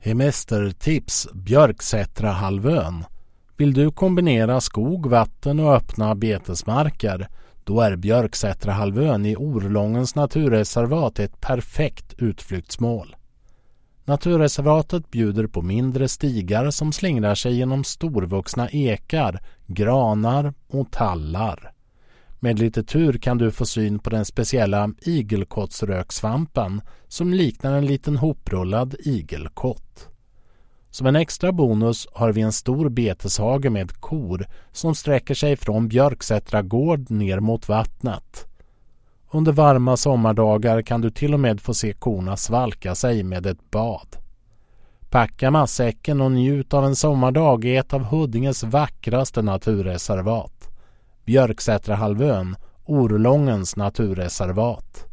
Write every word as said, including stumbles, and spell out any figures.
Hemestertips Björksätrahalvön. Vill du kombinera skog, vatten och öppna betesmarker, då är Björksätrahalvön i Orlångens naturreservat ett perfekt utflyktsmål. Naturreservatet bjuder på mindre stigar som slingrar sig genom storvuxna ekar, granar och tallar. Med lite tur kan du få syn på den speciella igelkottsröksvampen som liknar en liten hoprullad igelkott. Som en extra bonus har vi en stor beteshage med kor som sträcker sig från Björksätra gård ner mot vattnet. Under varma sommardagar kan du till och med få se korna svalka sig med ett bad. Packa matsäcken och njut av en sommardag i ett av Huddinges vackraste naturreservat. Björksätrahalvön, Orlångens naturreservat.